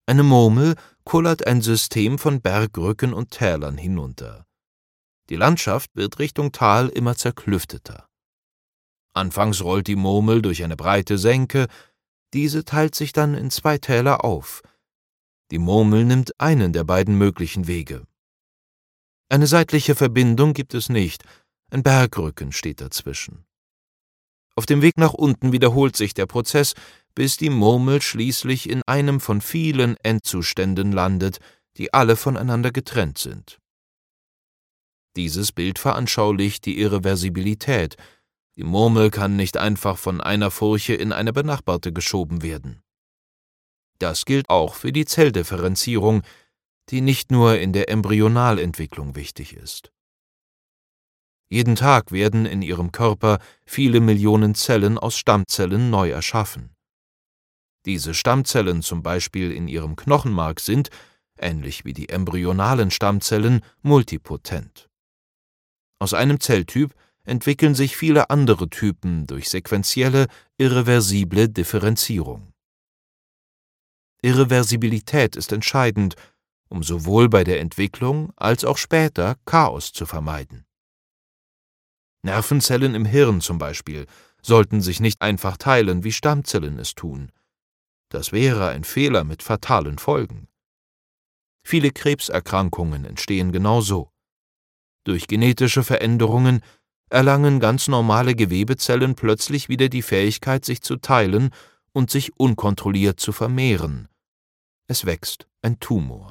Eine Murmel kullert ein System von Bergrücken und Tälern hinunter. Die Landschaft wird Richtung Tal immer zerklüfteter. Anfangs rollt die Murmel durch eine breite Senke, diese teilt sich dann in 2 Täler auf. Die Murmel nimmt einen der beiden möglichen Wege. Eine seitliche Verbindung gibt es nicht, ein Bergrücken steht dazwischen. Auf dem Weg nach unten wiederholt sich der Prozess, bis die Murmel schließlich in einem von vielen Endzuständen landet, die alle voneinander getrennt sind. Dieses Bild veranschaulicht die Irreversibilität. Die Murmel kann nicht einfach von einer Furche in eine benachbarte geschoben werden. Das gilt auch für die Zelldifferenzierung, die nicht nur in der Embryonalentwicklung wichtig ist. Jeden Tag werden in ihrem Körper viele Millionen Zellen aus Stammzellen neu erschaffen. Diese Stammzellen zum Beispiel in ihrem Knochenmark sind, ähnlich wie die embryonalen Stammzellen, multipotent. Aus einem Zelltyp entwickeln sich viele andere Typen durch sequentielle, irreversible Differenzierung. Irreversibilität ist entscheidend, um sowohl bei der Entwicklung als auch später Chaos zu vermeiden. Nervenzellen im Hirn zum Beispiel sollten sich nicht einfach teilen, wie Stammzellen es tun. Das wäre ein Fehler mit fatalen Folgen. Viele Krebserkrankungen entstehen genau so. Durch genetische Veränderungen erlangen ganz normale Gewebezellen plötzlich wieder die Fähigkeit, sich zu teilen und sich unkontrolliert zu vermehren. Es wächst ein Tumor.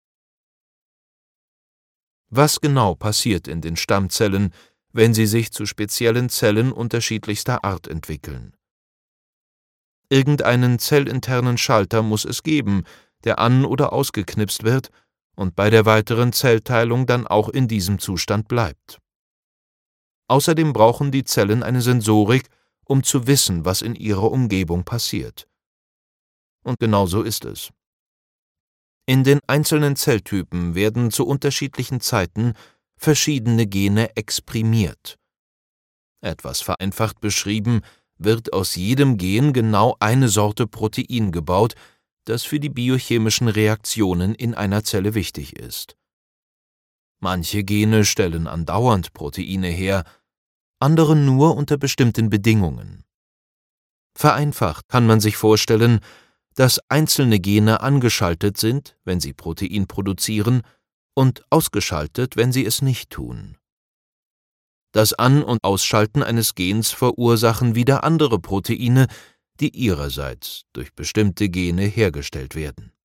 Was genau passiert in den Stammzellen, wenn sie sich zu speziellen Zellen unterschiedlichster Art entwickeln? Irgendeinen zellinternen Schalter muss es geben, der an- oder ausgeknipst wird und bei der weiteren Zellteilung dann auch in diesem Zustand bleibt. Außerdem brauchen die Zellen eine Sensorik, um zu wissen, was in ihrer Umgebung passiert. Und genau so ist es. In den einzelnen Zelltypen werden zu unterschiedlichen Zeiten verschiedene Gene exprimiert. Etwas vereinfacht beschrieben, wird aus jedem Gen genau eine Sorte Protein gebaut, das für die biochemischen Reaktionen in einer Zelle wichtig ist. Manche Gene stellen andauernd Proteine her, andere nur unter bestimmten Bedingungen. Vereinfacht kann man sich vorstellen, dass einzelne Gene angeschaltet sind, wenn sie Protein produzieren, und ausgeschaltet, wenn sie es nicht tun. Das An- und Ausschalten eines Gens verursachen wieder andere Proteine, die ihrerseits durch bestimmte Gene hergestellt werden.